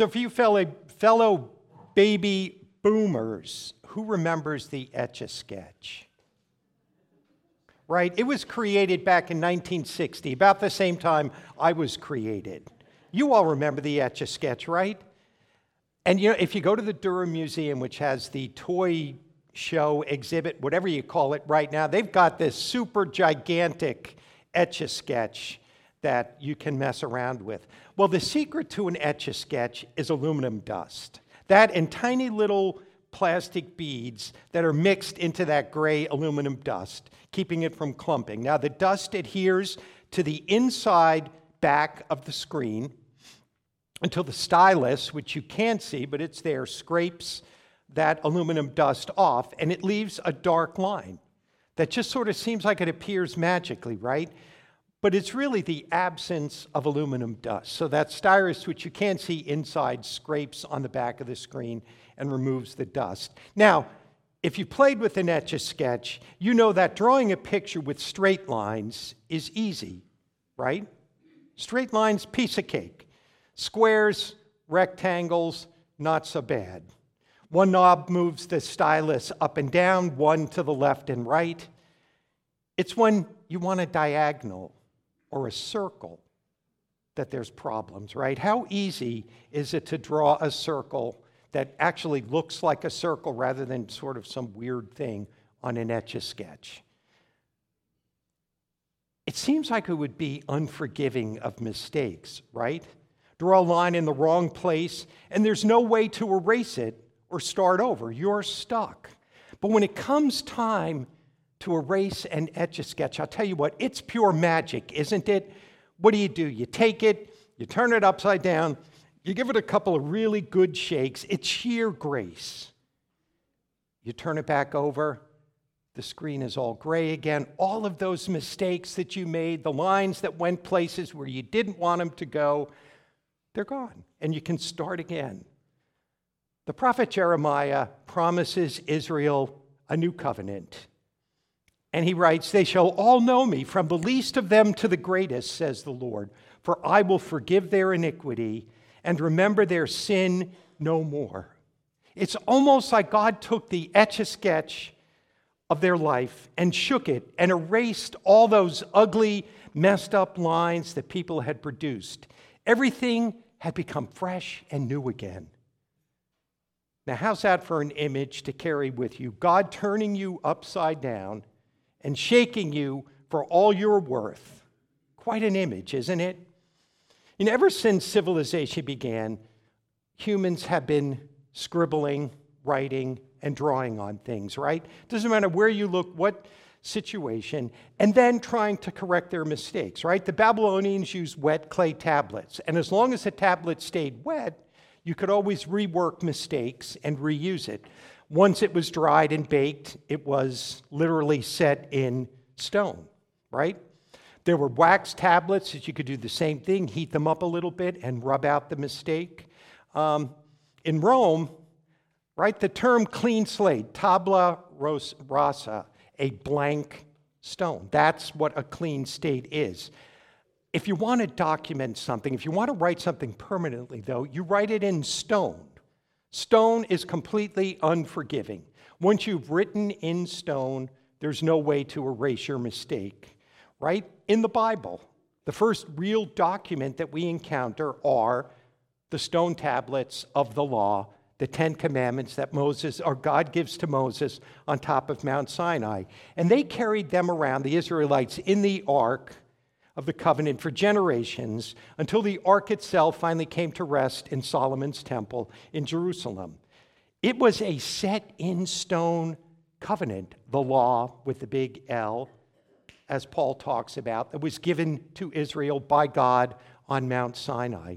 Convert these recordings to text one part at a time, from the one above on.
So for you fellow baby boomers, who remembers the Etch-a-Sketch? Right? It was created back in 1960, about the same time I was created. You all remember the Etch-a-Sketch, right? And if you go to the Durham Museum, which has the toy show exhibit, whatever you call it right now, they've got this super gigantic Etch-a-Sketch that you can mess around with. Well, the secret to an Etch-a-Sketch is aluminum dust. That and tiny little plastic beads that are mixed into that gray aluminum dust, keeping it from clumping. Now, the dust adheres to the inside back of the screen until the stylus, which you can't see, but it's there, scrapes that aluminum dust off, and it leaves a dark line that just sort of seems like it appears magically, right? But it's really the absence of aluminum dust. So that stylus, which you can't see inside, scrapes on the back of the screen and removes the dust. Now, if you played with an Etch-a-Sketch, you know that drawing a picture with straight lines is easy, right? Straight lines, piece of cake. Squares, rectangles, not so bad. One knob moves the stylus up and down, one to the left and right. It's when you want a diagonal or a circle that there's problems, right? How easy is it to draw a circle that actually looks like a circle rather than sort of some weird thing on an Etch-a-Sketch? It seems like it would be unforgiving of mistakes, right? Draw a line in the wrong place, and there's no way to erase it or start over. You're stuck. But when it comes time to erase an Etch-a-Sketch, I'll tell you what, it's pure magic, isn't it? What do? You take it, you turn it upside down, you give it a couple of really good shakes. It's sheer grace. You turn it back over, the screen is all gray again. All of those mistakes that you made, the lines that went places where you didn't want them to go, they're gone, and you can start again. The prophet Jeremiah promises Israel a new covenant. And he writes, "They shall all know me, from the least of them to the greatest, says the Lord, for I will forgive their iniquity and remember their sin no more." It's almost like God took the Etch-a-Sketch of their life and shook it and erased all those ugly, messed up lines that people had produced. Everything had become fresh and new again. Now, how's that for an image to carry with you? God turning you upside down and shaking you for all you're worth. Quite an image, isn't it? And ever since civilization began, humans have been scribbling, writing, and drawing on things, right? Doesn't matter where you look, what situation, and then trying to correct their mistakes, right? The Babylonians used wet clay tablets, and as long as the tablet stayed wet, you could always rework mistakes and reuse it. Once it was dried and baked, it was literally set in stone, right? There were wax tablets that you could do the same thing, heat them up a little bit and rub out the mistake. In Rome, right, the term clean slate, tabula rasa, a blank stone. That's what a clean slate is. If you want to document something, if you want to write something permanently, though, you write it in stone. Stone is completely unforgiving. Once you've written in stone, there's no way to erase your mistake, right? In the Bible, the first real document that we encounter are the stone tablets of the law, the Ten Commandments that God gives to Moses on top of Mount Sinai. And they carried them around, the Israelites, in the Ark of the Covenant for generations until the Ark itself finally came to rest in Solomon's temple in Jerusalem. It was a set-in-stone covenant, the law with the big L, as Paul talks about, that was given to Israel by God on Mount Sinai.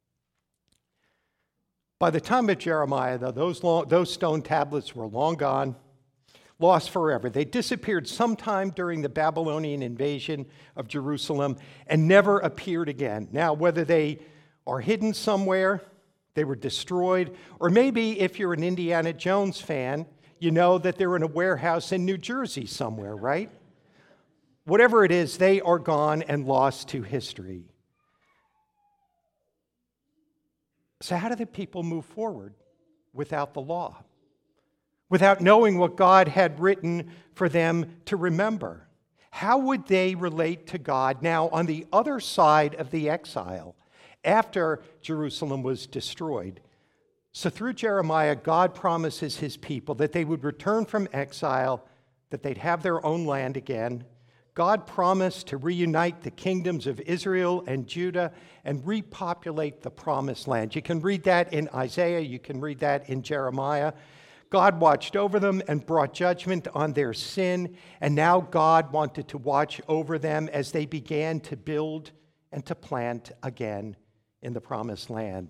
By the time of Jeremiah, though, those stone tablets were long gone, lost forever. They disappeared sometime during the Babylonian invasion of Jerusalem and never appeared again. Now, whether they are hidden somewhere, they were destroyed, or maybe if you're an Indiana Jones fan, you know that they're in a warehouse in New Jersey somewhere, right? Whatever it is, they are gone and lost to history. So how do the people move forward without the law? Without knowing what God had written for them to remember? How would they relate to God now on the other side of the exile after Jerusalem was destroyed? So through Jeremiah, God promises his people that they would return from exile, that they'd have their own land again. God promised to reunite the kingdoms of Israel and Judah and repopulate the promised land. You can read that in Isaiah, you can read that in Jeremiah. God watched over them and brought judgment on their sin, and now God wanted to watch over them as they began to build and to plant again in the promised land.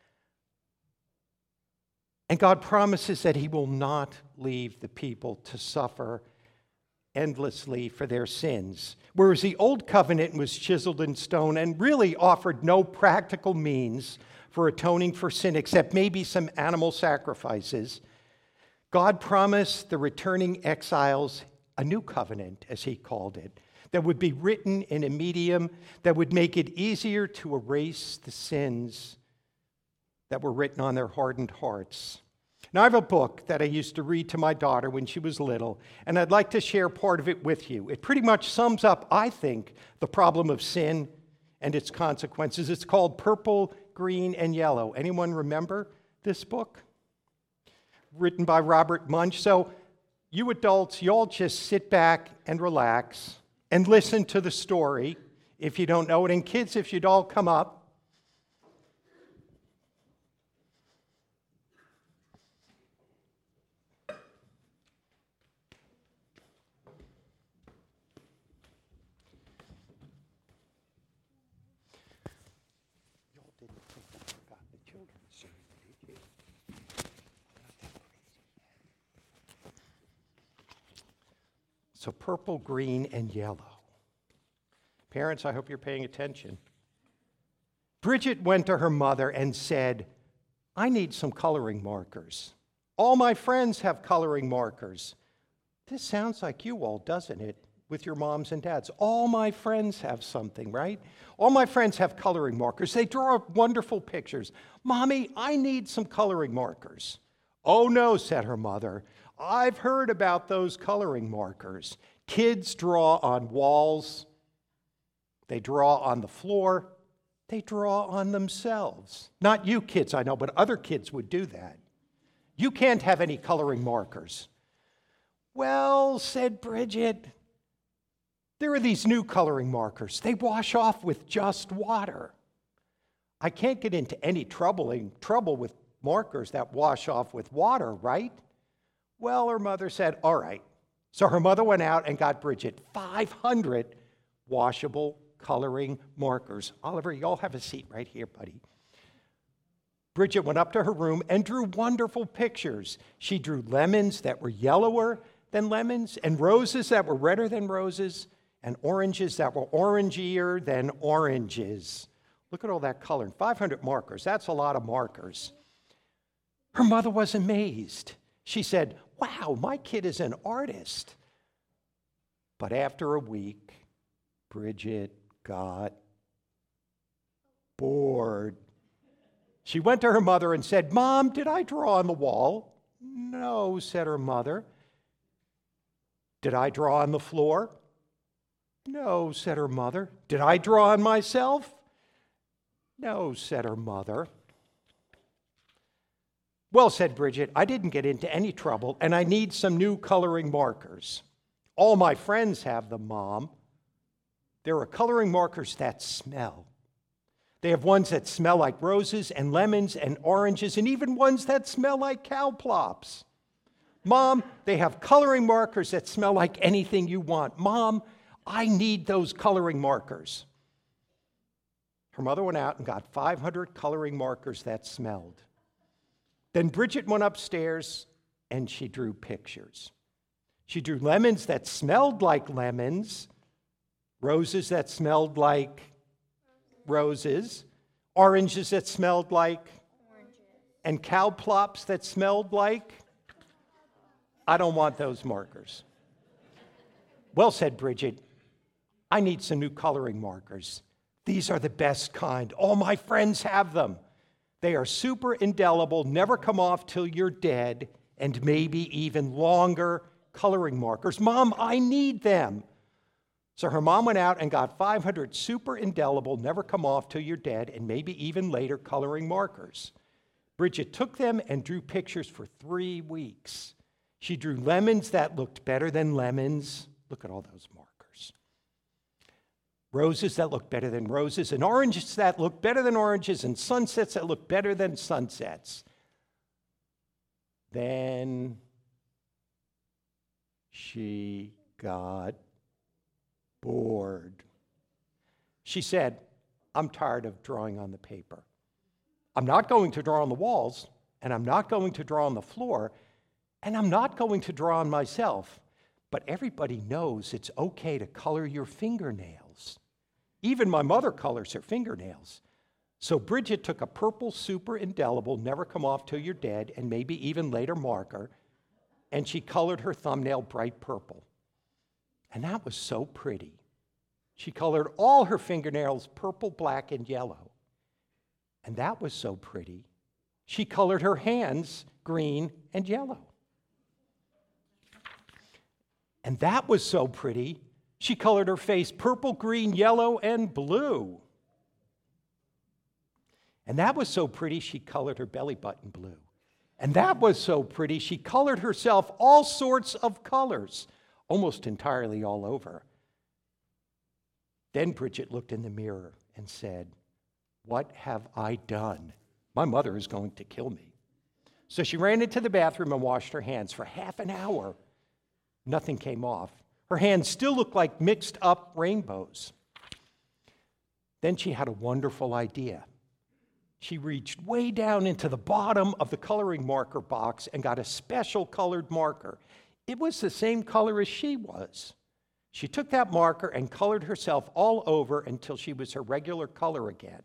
And God promises that he will not leave the people to suffer endlessly for their sins. Whereas the old covenant was chiseled in stone and really offered no practical means for atoning for sin except maybe some animal sacrifices, God promised the returning exiles a new covenant, as he called it, that would be written in a medium that would make it easier to erase the sins that were written on their hardened hearts. Now, I have a book that I used to read to my daughter when she was little, and I'd like to share part of it with you. It pretty much sums up, I think, the problem of sin and its consequences. It's called Purple, Green, and Yellow. Anyone remember this book? Written by Robert Munsch. So you adults, you all just sit back and relax and listen to the story if you don't know it. And kids, if you'd all come up. So purple, green, and yellow. Parents, I hope you're paying attention. Bridget went to her mother and said, I need some coloring markers. All my friends have coloring markers. This sounds like you all, doesn't it, with your moms and dads? All my friends have something, right? All my friends have coloring markers. They draw wonderful pictures. Mommy, I need some coloring markers. Oh no, said her mother. I've heard about those coloring markers. Kids draw on walls. They draw on the floor. They draw on themselves. Not you kids, I know, but other kids would do that. You can't have any coloring markers. Well, said Bridget, there are these new coloring markers. They wash off with just water. I can't get into any trouble with markers that wash off with water, right? Well, her mother said, all right. So her mother went out and got Bridget 500 washable coloring markers. Oliver, you all have a seat right here, buddy. Bridget went up to her room and drew wonderful pictures. She drew lemons that were yellower than lemons, and roses that were redder than roses, and oranges that were orangier than oranges. Look at all that color. 500 markers. That's a lot of markers. Her mother was amazed. She said, wow, my kid is an artist. But after a week, Bridget got bored. She went to her mother and said, Mom, did I draw on the wall? No, said her mother. Did I draw on the floor? No, said her mother. Did I draw on myself? No, said her mother. Well, said Bridget, I didn't get into any trouble, and I need some new coloring markers. All my friends have them, Mom. There are coloring markers that smell. They have ones that smell like roses and lemons and oranges, and even ones that smell like cow plops. Mom, they have coloring markers that smell like anything you want. Mom, I need those coloring markers. Her mother went out and got 500 coloring markers that smelled. Then Bridget went upstairs and she drew pictures. She drew lemons that smelled like lemons, roses that smelled like roses, oranges that smelled like oranges, and cow plops that smelled like, I don't want those markers. Well, said Bridget, I need some new coloring markers. These are the best kind. All my friends have them. They are super indelible, never come off till you're dead, and maybe even longer coloring markers. Mom, I need them. So her mom went out and got 500 super indelible, never come off till you're dead, and maybe even later coloring markers. Bridget took them and drew pictures for 3 weeks. She drew lemons that looked better than lemons. Look at all those markers. Roses that looked better than roses, and oranges that looked better than oranges, and sunsets that looked better than sunsets. Then she got bored. She said, I'm tired of drawing on the paper. I'm not going to draw on the walls, and I'm not going to draw on the floor, and I'm not going to draw on myself. But everybody knows it's okay to color your fingernails. Even my mother colors her fingernails. So Bridget took a purple super indelible, never come off till you're dead, and maybe even later marker, and she colored her thumbnail bright purple. And that was so pretty. She colored all her fingernails purple, black, and yellow. And that was so pretty. She colored her hands green and yellow. And that was so pretty. She colored her face purple, green, yellow, and blue. And that was so pretty, she colored her belly button blue. And that was so pretty, she colored herself all sorts of colors, almost entirely all over. Then Bridget looked in the mirror and said, what have I done? My mother is going to kill me. So she ran into the bathroom and washed her hands for half an hour. Nothing came off. Her hands still looked like mixed up rainbows. Then she had a wonderful idea. She reached way down into the bottom of the coloring marker box and got a special colored marker. It was the same color as she was. She took that marker and colored herself all over until she was her regular color again.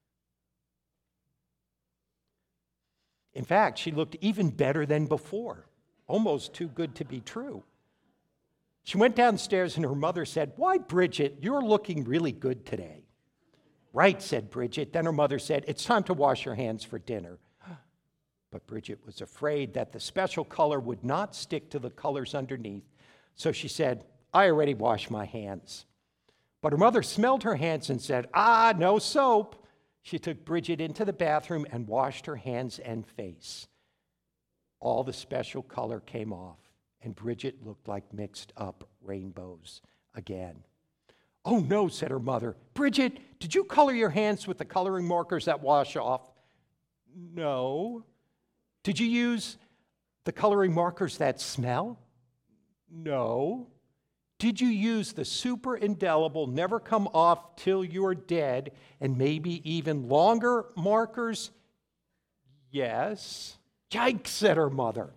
In fact, she looked even better than before, almost too good to be true. She went downstairs and her mother said, why, Bridget, you're looking really good today. Right, said Bridget. Then her mother said, it's time to wash your hands for dinner. But Bridget was afraid that the special color would not stick to the colors underneath. So she said, I already washed my hands. But her mother smelled her hands and said, no soap. She took Bridget into the bathroom and washed her hands and face. All the special color came off, and Bridget looked like mixed up rainbows again. Oh no, said her mother. Bridget, did you color your hands with the coloring markers that wash off? No. Did you use the coloring markers that smell? No. Did you use the super indelible, never come off till you're dead, and maybe even longer markers? Yes. Yikes, said her mother.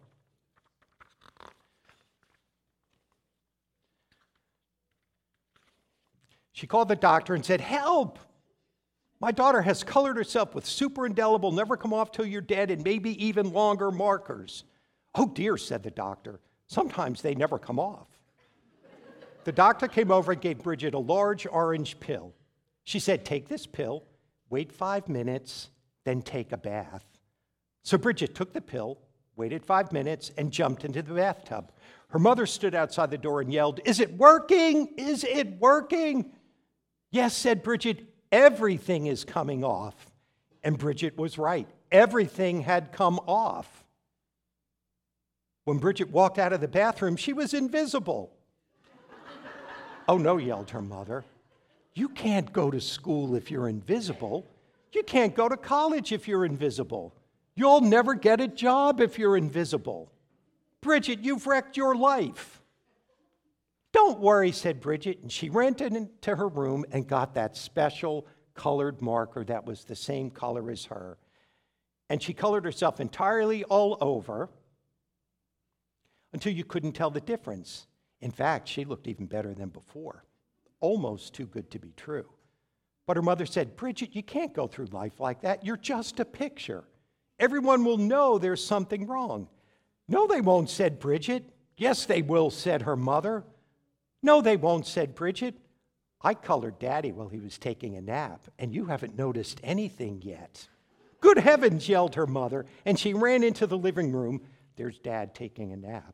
She called the doctor and said, help! My daughter has colored herself with super indelible, never come off till you're dead, and maybe even longer markers. Oh dear, said the doctor. Sometimes they never come off. The doctor came over and gave Bridget a large orange pill. She said, take this pill, wait 5 minutes, then take a bath. So Bridget took the pill, waited 5 minutes, and jumped into the bathtub. Her mother stood outside the door and yelled, is it working? Is it working? Yes, said Bridget, everything is coming off. And Bridget was right. Everything had come off. When Bridget walked out of the bathroom, she was invisible. Oh no, yelled her mother. You can't go to school if you're invisible. You can't go to college if you're invisible. You'll never get a job if you're invisible. Bridget, you've wrecked your life. Don't worry, said Bridget, and she ran into her room and got that special colored marker that was the same color as her. And she colored herself entirely all over until you couldn't tell the difference. In fact, she looked even better than before, almost too good to be true. But her mother said, Bridget, you can't go through life like that. You're just a picture. Everyone will know there's something wrong. No, they won't, said Bridget. Yes, they will, said her mother. No, they won't, said Bridget. I colored Daddy while he was taking a nap, and you haven't noticed anything yet. Good heavens, yelled her mother, and she ran into the living room. There's Dad taking a nap.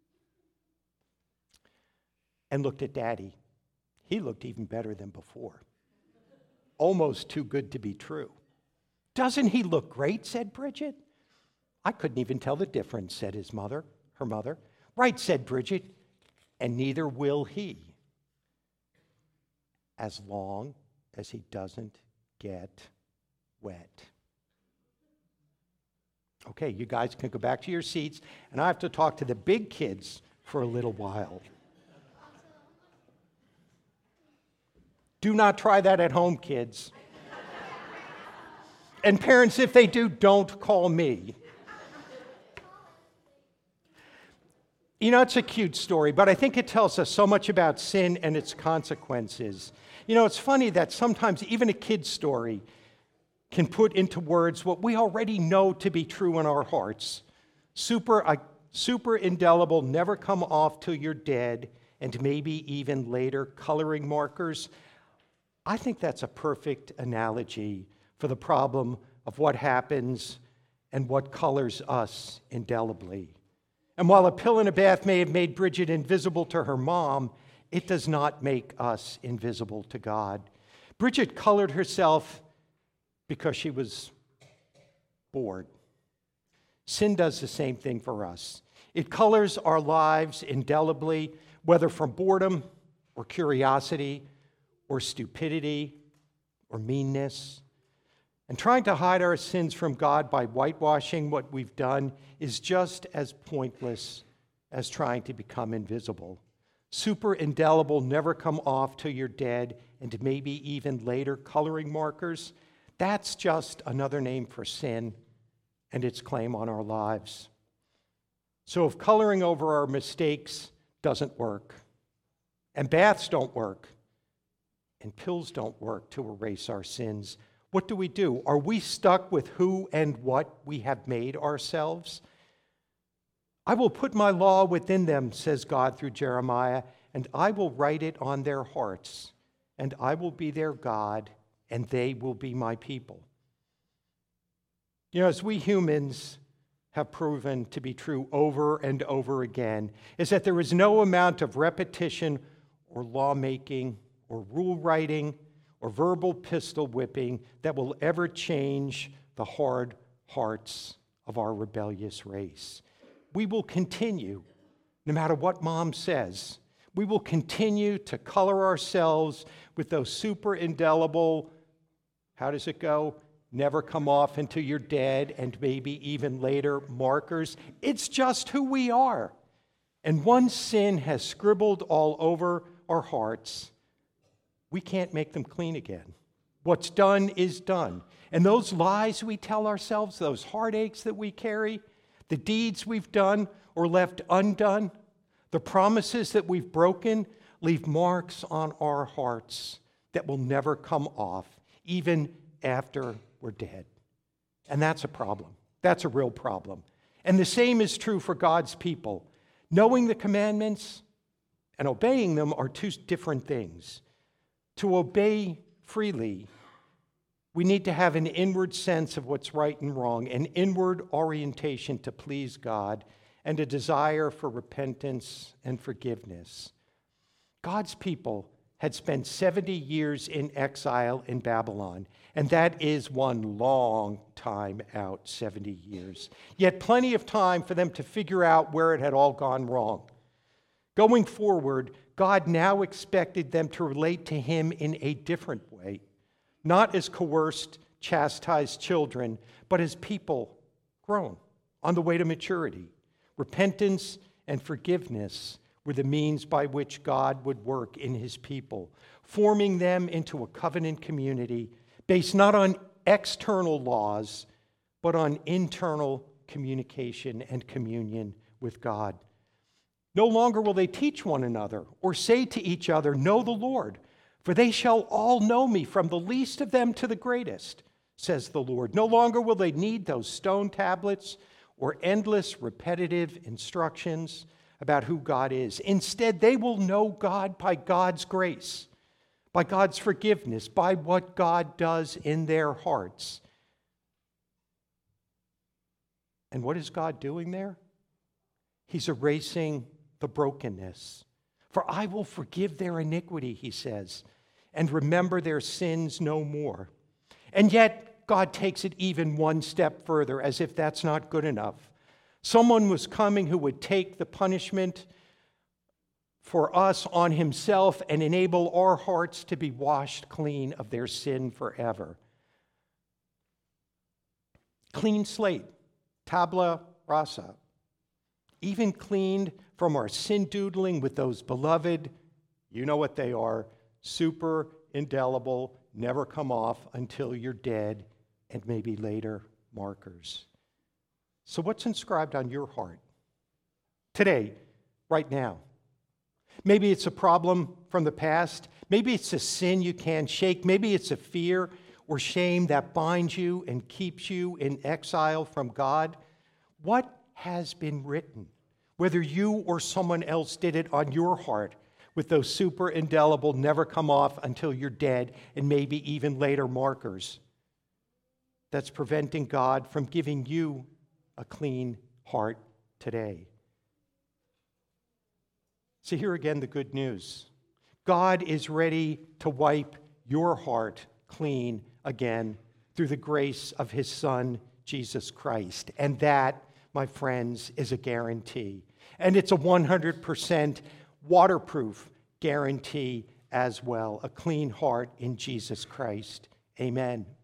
And looked at Daddy. He looked even better than before. Almost too good to be true. Doesn't he look great, said Bridget. I couldn't even tell the difference, said her mother. Right, said Bridget, and neither will he, as long as he doesn't get wet. Okay, you guys can go back to your seats, and I have to talk to the big kids for a little while. Do not try that at home, kids. And parents, if they do, don't call me. You know, it's a cute story, but I think it tells us so much about sin and its consequences. You know, it's funny that sometimes even a kid's story can put into words what we already know to be true in our hearts. Super indelible, never come off till you're dead, and maybe even later coloring markers. I think that's a perfect analogy for the problem of what happens and what colors us indelibly. And while a pill in a bath may have made Bridget invisible to her mom, it does not make us invisible to God. Bridget colored herself because she was bored. Sin does the same thing for us. It colors our lives indelibly, whether from boredom or curiosity or stupidity or meanness. And trying to hide our sins from God by whitewashing what we've done is just as pointless as trying to become invisible. Super indelible, never come off till you're dead, and maybe even later coloring markers, that's just another name for sin and its claim on our lives. So if coloring over our mistakes doesn't work, and baths don't work, and pills don't work to erase our sins, what do? Are we stuck with who and what we have made ourselves? I will put my law within them, says God through Jeremiah, and I will write it on their hearts, and I will be their God, and they will be my people. You know, as we humans have proven to be true over and over again, is that there is no amount of repetition or lawmaking or rule writing or verbal pistol whipping that will ever change the hard hearts of our rebellious race. We will continue, no matter what mom says, we will continue to color ourselves with those super indelible, how does it go? Never come off until you're dead, and maybe even later markers. It's just who we are. And once sin has scribbled all over our hearts, we can't make them clean again. What's done is done. And those lies we tell ourselves, those heartaches that we carry, the deeds we've done or left undone, the promises that we've broken, leave marks on our hearts that will never come off, even after we're dead. And that's a problem. That's a real problem. And the same is true for God's people. Knowing the commandments and obeying them are two different things. To obey freely, we need to have an inward sense of what's right and wrong, an inward orientation to please God, and a desire for repentance and forgiveness. God's people had spent 70 years in exile in Babylon, and that is one long time out, 70 years. Yet plenty of time for them to figure out where it had all gone wrong. Going forward, God now expected them to relate to him in a different way, not as coerced, chastised children, but as people grown on the way to maturity. Repentance and forgiveness were the means by which God would work in his people, forming them into a covenant community based not on external laws, but on internal communication and communion with God. No longer will they teach one another or say to each other, "Know the Lord, for they shall all know me, from the least of them to the greatest," says the Lord. No longer will they need those stone tablets or endless repetitive instructions about who God is. Instead, they will know God by God's grace, by God's forgiveness, by what God does in their hearts. And what is God doing there? He's erasing the brokenness. For I will forgive their iniquity, he says, and remember their sins no more. And yet, God takes it even one step further, as if that's not good enough. Someone was coming who would take the punishment for us on himself and enable our hearts to be washed clean of their sin forever. Clean slate, tabula rasa, even cleaned from our sin doodling with those beloved, you know what they are, super indelible, never come off until you're dead, and maybe later markers. So what's inscribed on your heart today, right now? Maybe it's a problem from the past. Maybe it's a sin you can't shake. Maybe it's a fear or shame that binds you and keeps you in exile from God. What has been written, whether you or someone else did it on your heart with those super indelible, never come off until you're dead, and maybe even later markers, that's preventing God from giving you a clean heart today? So here again, the good news. God is ready to wipe your heart clean again through the grace of his Son, Jesus Christ. And that, my friends, is a guarantee. And it's a 100% waterproof guarantee as well. A clean heart in Jesus Christ. Amen.